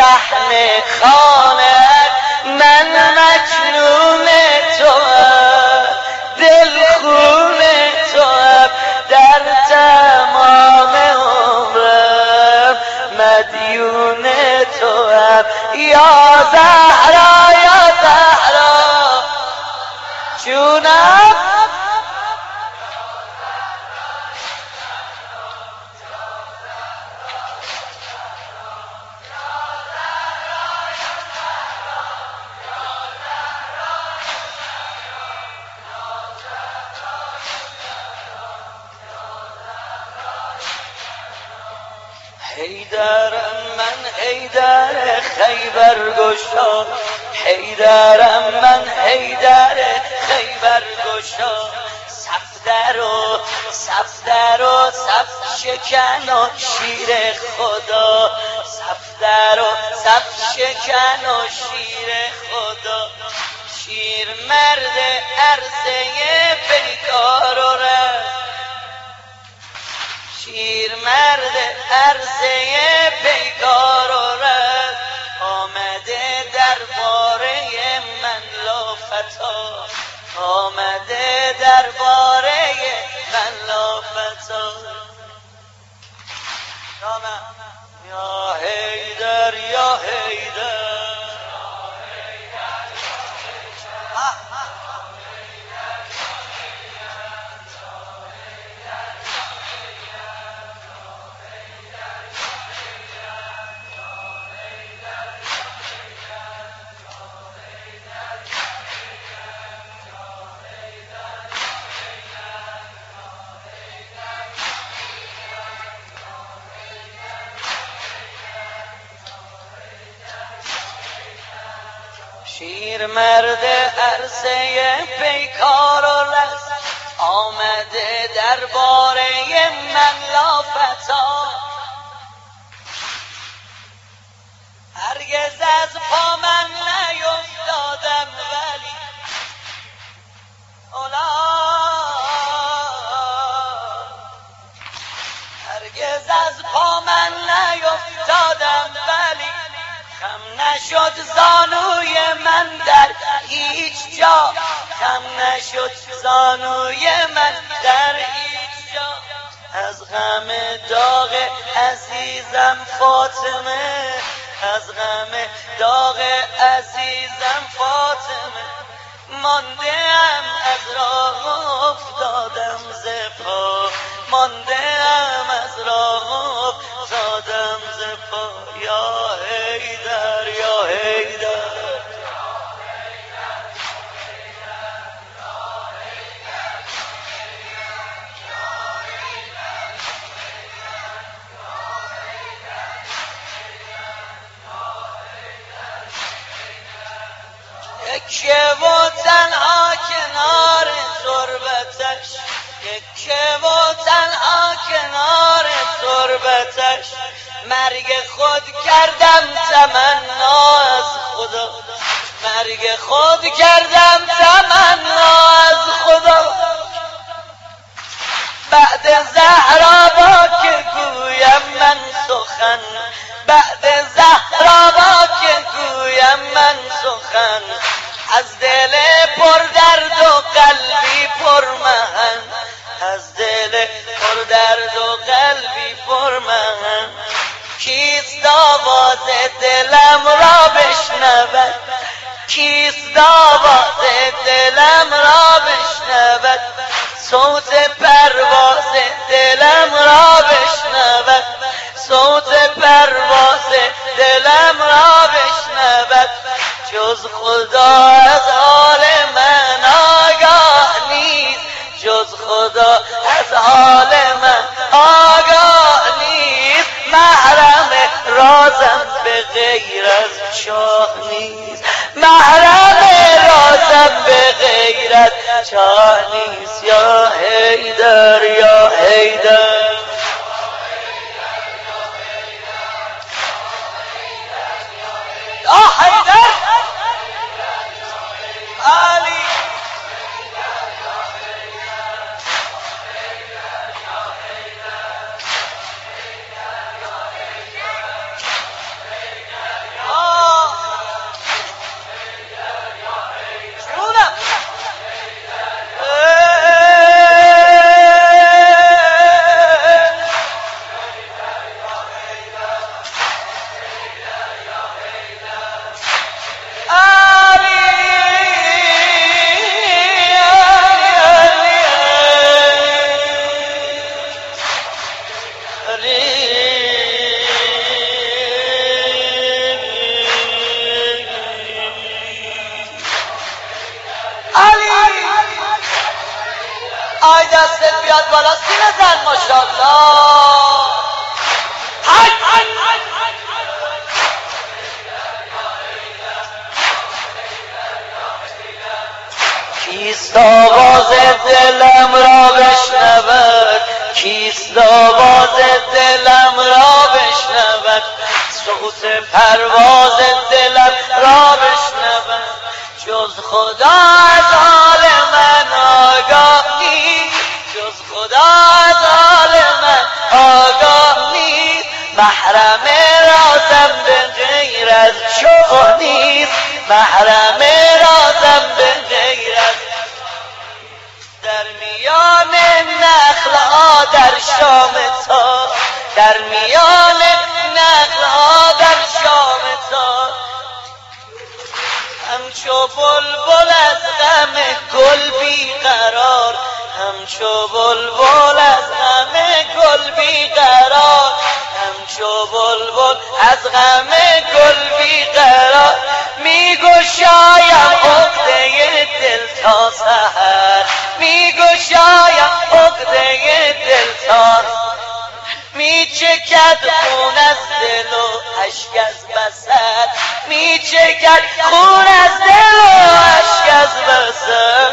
صحن خانه من مجنون توام، دل خون توام، در تمام عمرم مدیون توام. یا زهرا یا زهرا جونم، حیدرم من حیدر خیبر گشا، حیدرم من حیدر خیبر گشا. صفدر و صفدر و صف شکن و شیر خدا، صفدر و صف شکن و شیر خدا. شیر مرد عرصه پیکار و رفت، شیر مرد عرصه پیکار و رد، آمده درباره من لافتا، آمده درباره من لافتا. یا حیدر یا حیدر، شیر مرد عرصه پیکار و رست، آمده درباره من لافتا. هرگز از پا من نیفتادم ولی هرگز از پا من نیفتادم ولی خم نشد زانوی من در هیچ جا، خم نشد زانوی من در هیچ جا. از غم داغ عزیزم فاطمه، از غم داغ عزیزم فاطمه، مانده‌ام از راه افتادم ز پا، مانده‌ام از راه افتادم ز پا. یا حیدر یا حیدر، یکه و تنها کنار تربتش، یکه و تنها کنار تربتش، مرگ خود کردم تمنا از خدا، مرگ خود کردم تمنا از خدا. بعد زهرا با که گویم من سخن، بعد زهرا با که گویم من سخن، از دل پر درد و قلبی پر محن، از دل پر درد و قلبی پر محن. کیست آواز دلم را بشنود، کیست آواز دلم را بشنود، صوت پرواز دلم را بشنود، صوت پرواز دلم را بشنود. جز خدا از حال من آگاه نیست، جز خدا از حال من آگاه نیست. محرم رازم به غیر از شاه نیست، محرم رازم به غیر از شاه نیست. یا حیدر یا حیدر، یا حیدر علی. بزن ماشاءالله. کیست آواز دلم را بشنود، کیست آواز دلم را بشنود، صوت پرواز دلم را بشنود، جز خدا از حال من آگاه نیست، جز خدا از حال من آگاه نیست، محرم رازم به غیر از شما نیست، محرم رازم به غیر از در میان نخل ها در شام تا، در میان نخل ها در شام تا، همچو بلبل از غم گل بیقرار، همچو بلبل از غم گل بیقرار، همچو بلبل از غم گل بیقرار، میگشایم عقده دل تا سحر، میگشایم عقده دل تا، میچکد خون از دل و اشک از بصر، میچکد خون از دل و اشک از بصر.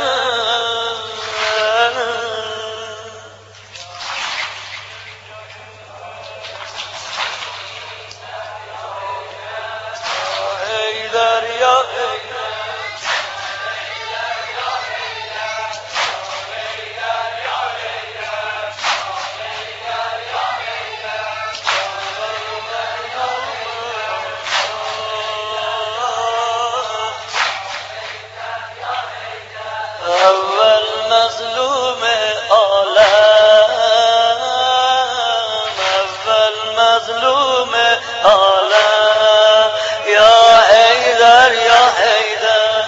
اول مظلوم عالم، اول مظلوم عالم، یا حیدر یا حیدر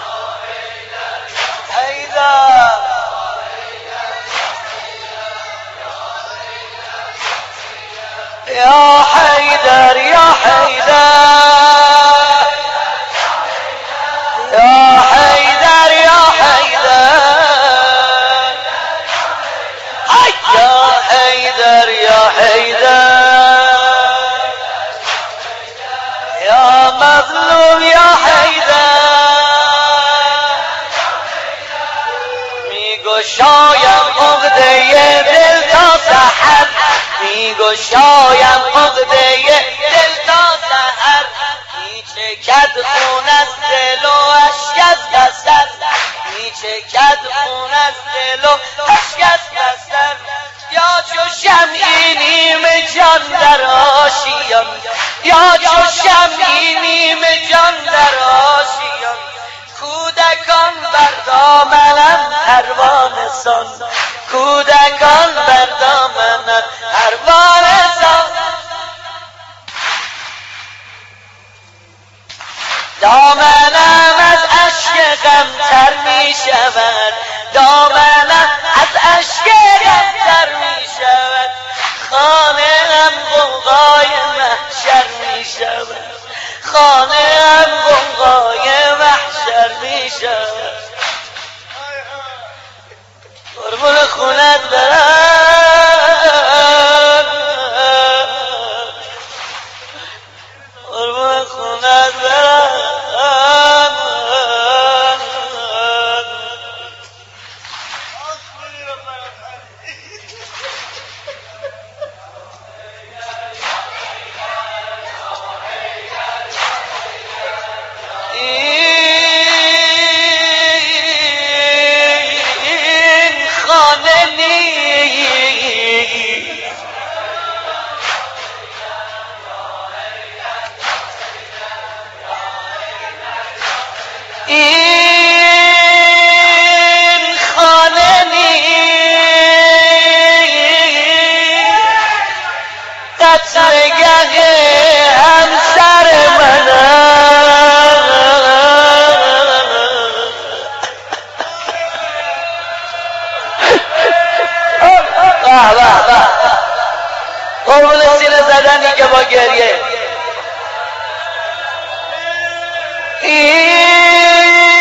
حیدر، یا حیدر یا حیدر یا حیدر یا حیدر یا حیدر یا مظلوم یا حیدر، میگشایم عقده دل تا سحر، میگشایم عقده دل تا سحر، میچکد خون از دل و اشک از بصر، میچکد خون از دل و اشک از بصر، یا چو شمعی نیم جان در آشیان، یا چو شمعی نیم جان در آشیان، کودکان بر دامنم پروانه سان، کودکان بر دامنم پروانه سان، دامنم از اشک غم تر می شود، دامنم از اشک غم تر می شود، خانه هم غوغای محشر می شود، خانه هم غوغای محشر می شود، قربون خونت برم، قربون خونت برم. این خانه نیست قطرگه همسر منم، قربون سینه زدنی که با گریه،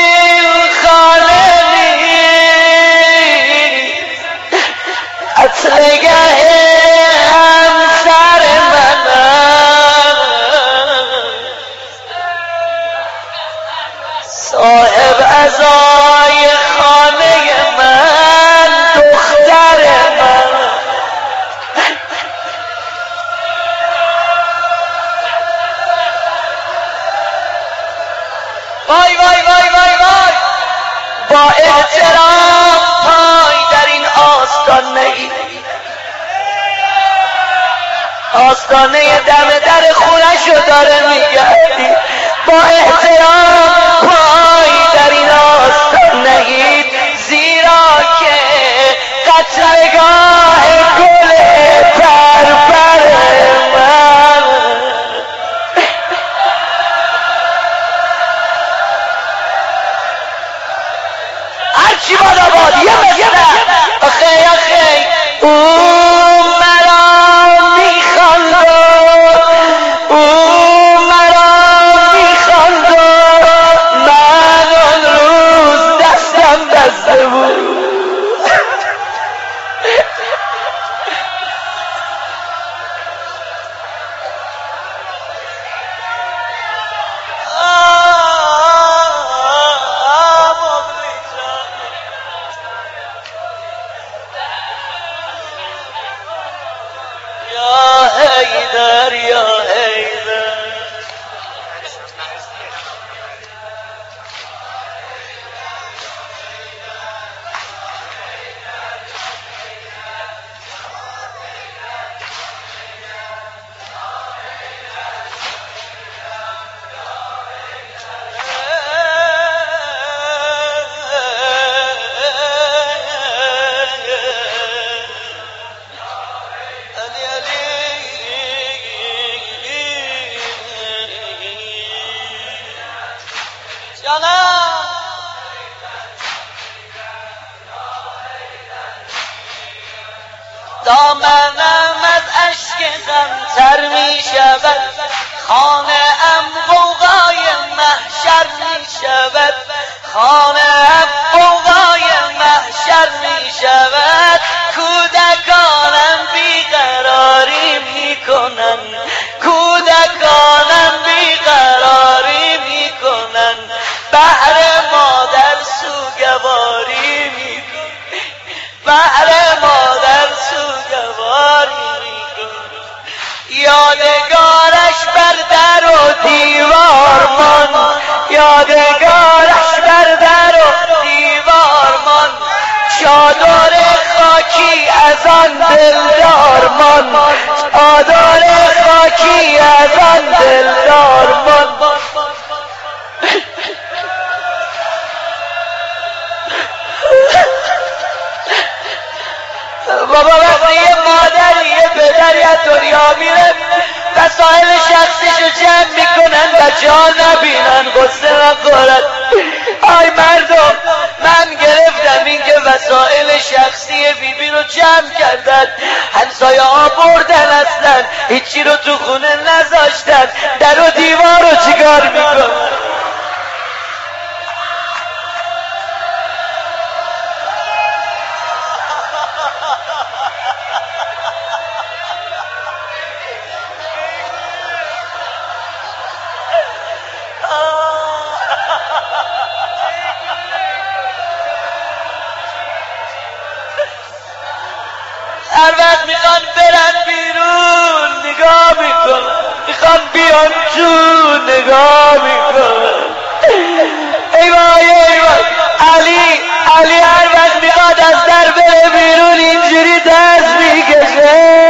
این خانه نیست قتلگه همسر منم، صاحب عزای خانه من دختر من. وای وای وای وای وای، با احترام پای در این آستان نگیر، آستانه دم در خونشو داره میگردی. با احترام پای در این آستان نگید، زیرا که قتلگاه گل پرپر من. هرچی باد آباد یه مثل آخی آخی او مرا میخواند، او مرا میخواند، من اون روز دستم بسته بود. یا حیدر یا حیدر، دامنم از اشک غم تر می شود، خانه ام غوغای محشر می شود، خانه ام غوغای محشر می شود. کودکانم بیقراری می کنن، کودکانم بیقراری می کنن، بهر مادر سوگواری می کنن، بهر مادر سوگواری میکن. یادگارش بر در و دیوار مان، یادگارش بر در و دیوار مان، چادر خاکی از آن دلدار مان، چادر خاکی از آن دلدار مان. بابا وقتی یه مادر یه پدری از دنیا میره وسایل شخصیشو جمع میکنن بچه ها نبینن غصه نخورد. آی مردم، من گرفتم این که وسایل شخصی بیبی رو جمع کردن، همسایه ها بردن، اصلا هیچی رو تو خونه نذاشتن، در و دیوار رو چیکار میکنن؟ هر وقت میخوان برن بیرون نگاه میکنن، میخوان بیان تو نگاه میکنن. ای وای ای وای، علی هر وقت میخواد از در بره بیرون اینجوری دست میکشه.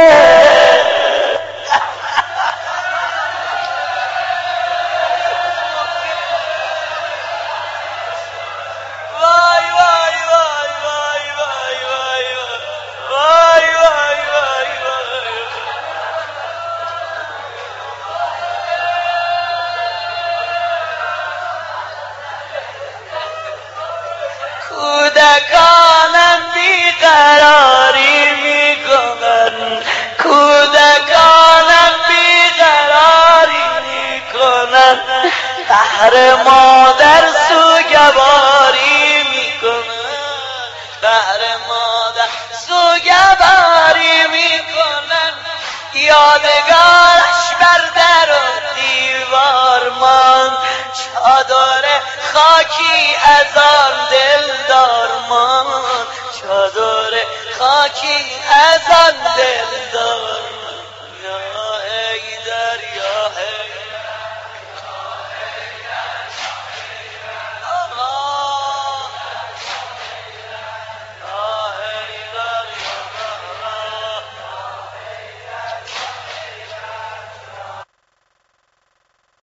خاکی از آن دلدار